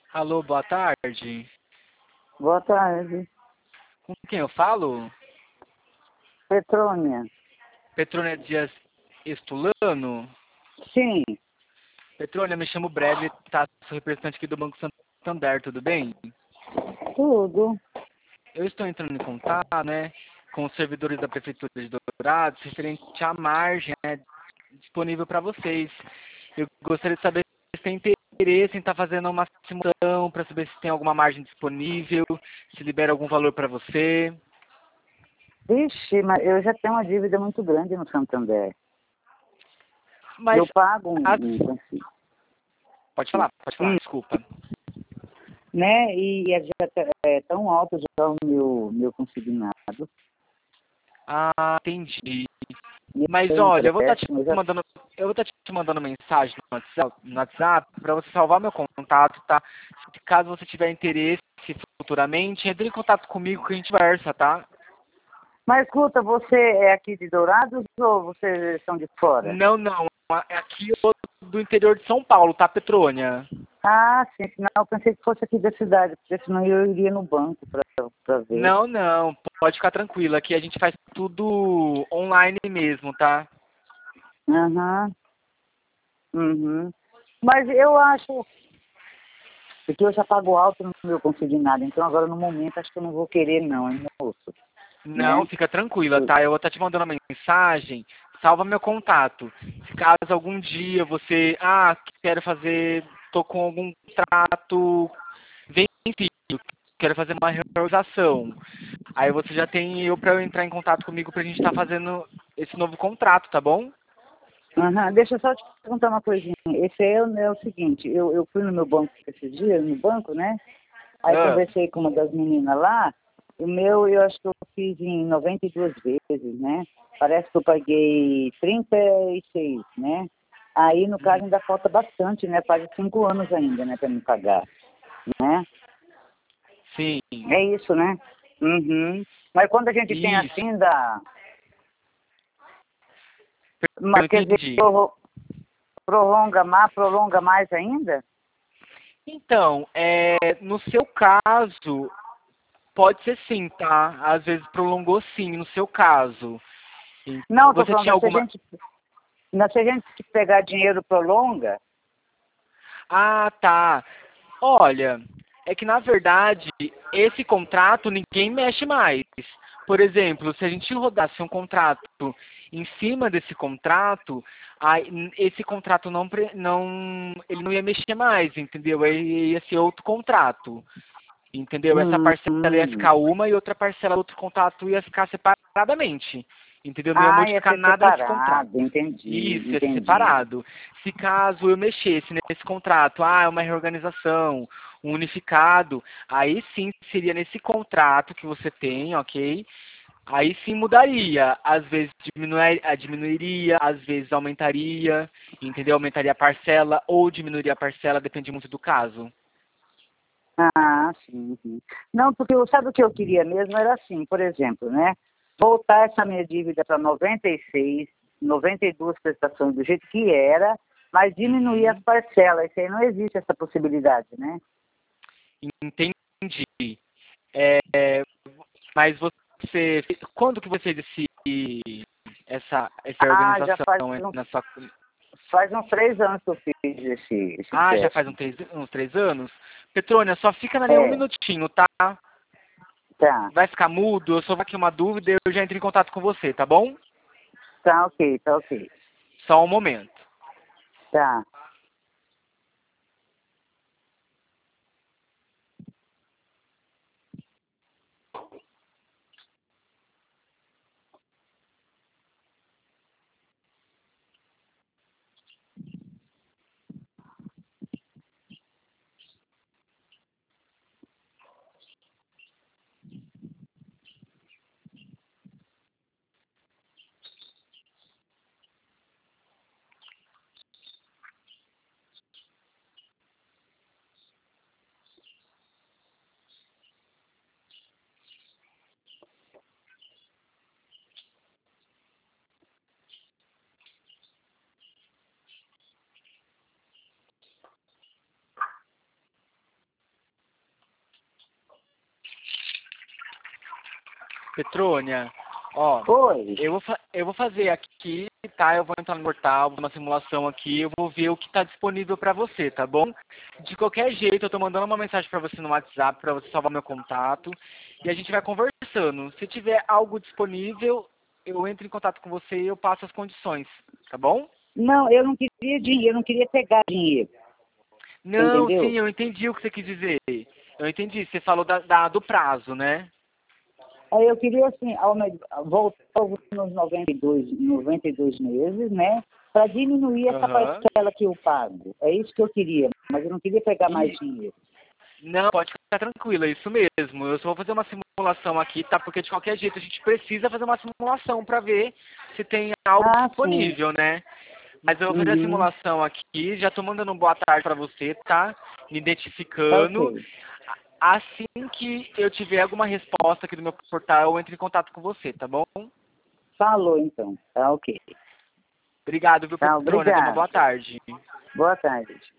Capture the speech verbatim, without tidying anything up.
Alô, boa tarde. Boa tarde. Com quem eu falo? Petrônia. Petrônia Dias Estulano? Sim, Petrônia, me chamo Bradley, tá? Sou representante aqui do Banco Santander, tudo bem? tudo. Eu estou entrando em contato, né, com os servidores da Prefeitura de Dourados, referente à margem, né, disponível para vocês. Eu gostaria de saber se tem interesse em estar fazendo uma simulação para saber se tem alguma margem disponível, se libera algum valor para você. Vixe, mas eu já tenho uma dívida muito grande no Santander. Mas Eu pago um, as... um consi- pode falar, pode falar, hum, desculpa. né? E é, já tá- é tão alto já o meu, meu consignado. Ah, entendi. E Mas eu olha, eu vou estar te empréstimo, eu já... mandando, eu vou estar te mandando mensagem no WhatsApp, no WhatsApp para você salvar meu contato, tá? Se caso você tiver interesse futuramente, entre em contato comigo que a gente conversa, tá? Mas escuta, você é aqui de Dourados ou vocês são de fora? Não, não, é aqui eu do interior de São Paulo, tá, Petrônia? Ah, sim, não, eu pensei que fosse aqui da cidade, porque senão eu iria no banco para ver. Não, não, pode ficar tranquila, aqui a gente faz tudo online mesmo, tá? Aham, uhum. Mas eu acho, porque eu já pago alto no meu consignado, então agora no momento acho que eu não vou querer não, hein, moço, Não, né? fica tranquila, Eu- tá? Eu vou estar te mandando uma mensagem, salva meu contato. Se caso algum dia você, ah, quero fazer, tô com algum contrato vencido, quero fazer uma reorganização. Aí você já tem eu para entrar em contato comigo pra gente estar fazendo esse novo contrato, tá bom? Aham, deixa eu só te perguntar uma coisinha. Esse é, o- é o seguinte, eu, eu fui no meu banco esses dias, no banco, né? Aí Ah, conversei com uma das meninas lá, o meu eu acho que eu fiz em noventa e duas vezes, né? Parece que eu paguei trinta e seis, né? Aí no caso ainda falta bastante, né? Quase cinco anos ainda, né, para me pagar, né? sim, É isso, né? Uhum. Mas quando a gente tem isso, assim, dá. eu Mas, quer dizer, entendi. prorro- prolonga mais, prolonga mais ainda? Então, é, no seu caso, pode ser sim, tá? Às vezes prolongou sim, no seu caso. E Não, tô você falando, tinha mas se a alguma. gente, mas se a gente pegar dinheiro, prolonga? Ah, tá. Olha, é que na verdade esse contrato ninguém mexe mais. Por exemplo, se a gente rodasse um contrato em cima desse contrato, aí, n- esse contrato não, pre- não, ele não ia mexer mais, entendeu? Aí ia ser outro contrato, entendeu? Essa Hum, parcela ia hum. ficar uma e outra parcela do outro contrato ia ficar separadamente, entendeu? Não ia Ah, ia modificar ser nada nesse contrato. separado, entendi, Isso, ia ser entendi. separado. Se caso eu mexesse nesse contrato, ah, é uma reorganização, um unificado, aí sim seria nesse contrato que você tem, ok? Aí sim mudaria. Às vezes diminuir, ah, diminuiria, às vezes aumentaria, entendeu? Aumentaria a parcela ou diminuiria a parcela, depende muito do caso. Ah, sim, sim. Não, porque eu- sabe o que eu queria mesmo? Era assim, por exemplo, né? Voltar essa minha dívida para noventa e seis, noventa e duas prestações do jeito que era, mas diminuir as Uhum. parcelas. Isso aí não existe essa possibilidade, né? Entendi. É, mas você, quando que você disse essa, essa Ah, já faz organização uns, na sua. faz uns três anos que eu fiz esse, esse Ah, já faz um empréstimo. três, uns três anos? Petrônia, só fica na linha um É, minutinho, tá? tá. Vai ficar mudo, eu só vou aqui uma dúvida e eu já entro em contato com você, tá bom? Tá ok, tá ok. Só um momento. Tá. Petrônia, ó, Oi. eu vou, fa- eu vou fazer aqui, tá? Eu vou entrar no portal, uma simulação aqui, eu vou ver o que está disponível para você, tá bom? De qualquer jeito, eu tô mandando uma mensagem para você no WhatsApp, para você salvar meu contato, e a gente vai conversando. Se tiver algo disponível, eu entro em contato com você e eu passo as condições, tá bom? Não, eu não queria dinheiro, eu não queria pegar dinheiro. Você Não, sim, entendeu? eu entendi o que você quis dizer. Eu entendi, você falou da, da- do prazo, né? Aí eu queria, assim, aume- voltar nos noventa e dois, noventa e dois meses, né? Para diminuir essa Aham. parcela que eu pago. É isso que eu queria, mas eu não queria pegar mais E dinheiro. não, pode ficar tranquila, é isso mesmo. Eu só vou fazer uma simulação aqui, tá? Porque de qualquer jeito a gente precisa fazer uma simulação para ver se tem algo Ah, sim. disponível, né? Mas eu vou fazer a Uhum. simulação aqui, já tô mandando um boa tarde para você, tá? Me Tá identificando. ok. Assim que eu tiver alguma resposta aqui do meu portal, eu entro em contato com você, tá bom? Falou, então. Tá ok. Obrigado, viu, Tá, Petrônia? Tenha uma obrigado. boa tarde. Boa tarde.